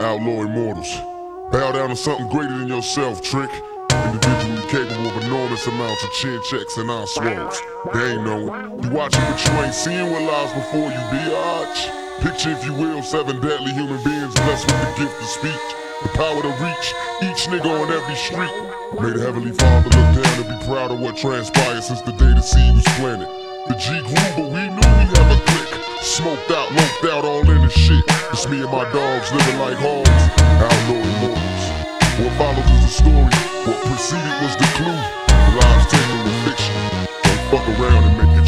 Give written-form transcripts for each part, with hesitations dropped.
Outlaw Immortals. Bow down to something greater than yourself, Trick. Individually capable of enormous amounts of chin checks and eye swallows. They ain't knowing. You watching but you ain't seeing what lies before you, biatch. Picture, if you will, 7 deadly human beings blessed with the gift of speech, the power to reach each nigga on every street. May the Heavenly Father look down and be proud of what transpired since the day the seed was planted. The G grew, but we knew we have a click. Smoked out, loped out, all in the shit. It's me and my dogs living like hogs. Outlaw Immortals. What follows is a story. What preceded was the clue. The lives taken with fiction. Don't fuck around and make it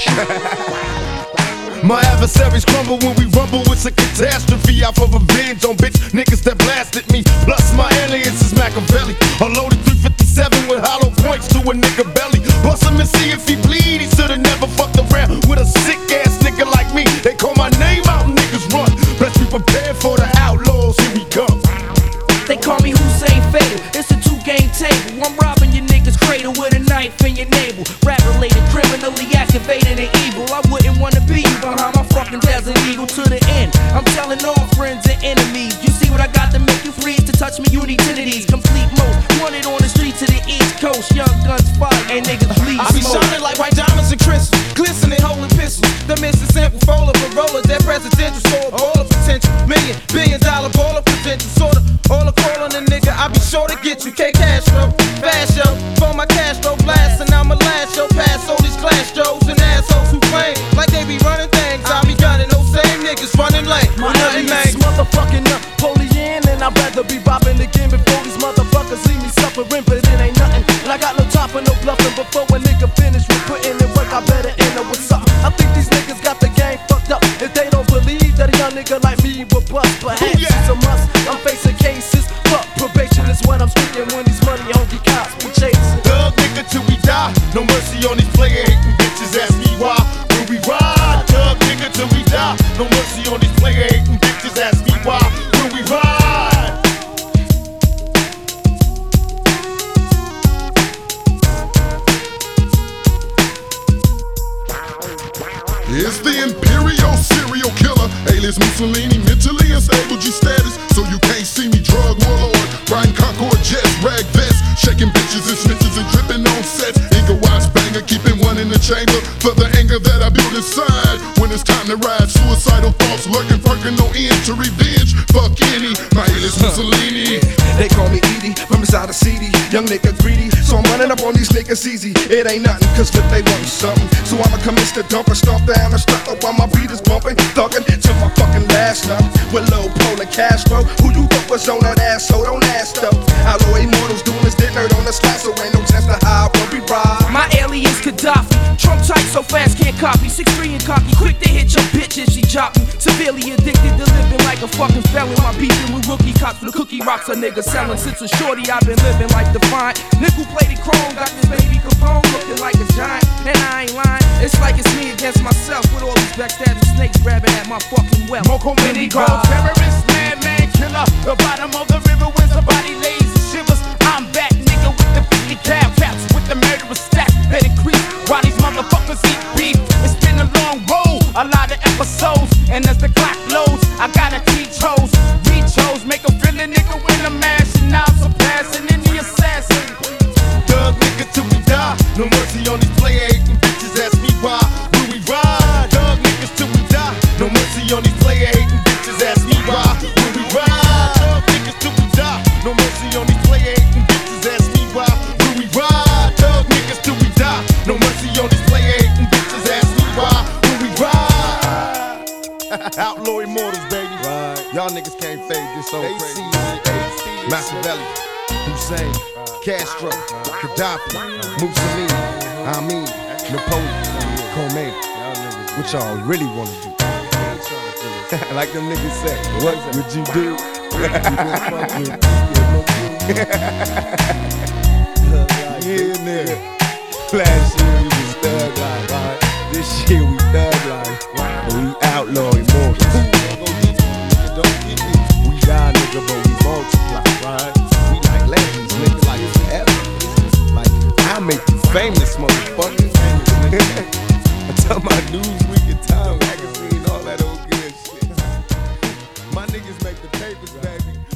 true. My adversaries crumble when we rumble. It's a catastrophe. Out for revenge on bitch niggas that blasted me. Plus my alias is Machiavelli. A loaded 357 with hollow points to a nigga belly. Bust him and see if he bleed. He should've never fucked around with a sick ass nigga like me. They call my name out and niggas run. Best be prepared for the outlaws. Here we come. They call me Hussein Fatal. It's a 2-game table. I'm robbing your niggas' cradle with a knife in your navel. Rap-related, criminally activated and evil. I wouldn't wanna be behind my fucking Desert Eagle to the end. I'm telling all friends and enemies. You see what I got to make you freeze? To touch me, you need titties. Complete most wanted on the streets of the East Coast. Young guns fire and niggas bleed. I be shining like white diamonds and crystals, glistening holy pistols. The Mr. Simple Fola for rollers, that presidential store, all of potential. $1 billion baller potential, sorta. All a call on a nigga, I be sure to get you. K Castro, fast show, for my Castro blast, and I'ma last show past all these class Joes and assholes who claim like they be running things. I be gunning those same niggas running late. My nothing is motherfucking Napoleon, and I'd rather be robbing again before these motherfuckers leave me suffering, but it ain't nothing. And I got no time for no bluffing. Before a nigga finish with putting in work, I better end up with something. I think these niggas got the game fucked up if they don't believe that a young nigga like me will bust. Perhaps it's a must. I'm facing cases, fuck probation is what I'm speaking when these money hungry cops be chasing. Thug nigga till we die. No mercy on these player hating bitches. Ask me why. Will we ride? Thug nigga till we die. No mercy on these player hating bitches. Ask me why. Will we ride? It's the Imperial serial killer, alias Mussolini, mentally unstable G status, so you can't see me. Drug warlord, riding Concord jets, rag vests, shaking bitches and snitches and dripping on sets. Eagle watch banger, keeping one in the chamber for the anger that I build inside. When it's time to ride, suicidal thoughts lurking, perking no end to revenge. Fuck any, my alias Mussolini. They call me Edie from inside the CD. Young nigga greedy, so I'm running up on these niggas easy. It ain't nothing, cause if they want something, so I'ma commence to dump and stomp down and stuck up while my beat is bumping. Thuggin' till my fucking last numb. With Lil Pole and Castro, who you thought was on that ass, so don't ask though. Outlaw Immortals doing this dick nerd on the slide, so ain't no chance to hide when we ride. My alias Gaddafi, trunk tight so fast can't copy. 6'3" and cocky, quick to hit your bitch if she drop me. Severely addicted to living like a fucking felon. My beefing with rookie cops for the cookie rocks a nigga selling. Since a shorty I've been living like Defiant. Nickel plated chrome, got this baby Capone looking like a giant. And I ain't lying, it's like it's me against myself with all these backstabbing snakes grabbing at my fucking wealth. Moko Mini Gold, terrorist, man, killer. The bottom of the river when somebody lays and shivers. I'm back, nigga, with the 50 cal caps, with the murderous stats that increase. While these motherfuckers eat beef, it's been a long road, a lot of episodes. And as the clock loads, I gotta teach hoes, reach hoes, make a feel a nigga when I'm mashing out, surpassing any assassin. Thug nigga till we die, no mercy on these player hating bitches. Ask me why. Will we ride? Thug niggas till we die, no mercy on these player hating bitches. Ask me why. Will we ride? Thug niggas till we die, no mercy on these player hating bitches. Ask me why. Will we ride? Thug niggas till we die, no mercy on these player hating bitches. Ask me why. Will we ride? Outlaw Immortals, baby. Right. Y'all niggas can't fade this so crazy. Machiavelli, Hussein, Castro, Gaddafi, Mussolini, I mean, Napoleon, Khomeini. What y'all really wanna do? Like them niggas say, what would you do? Yeah, nigga. Last year we was thug life, right? This year we thug life, but we outlaw Immortals. We die, nigga, but we multiply, right? We like legends, nigga, like forever. Like, I'll make you famous, motherfucker. I tell my Newsweek and Time magazine, all that old good shit. My niggas make the papers, baby.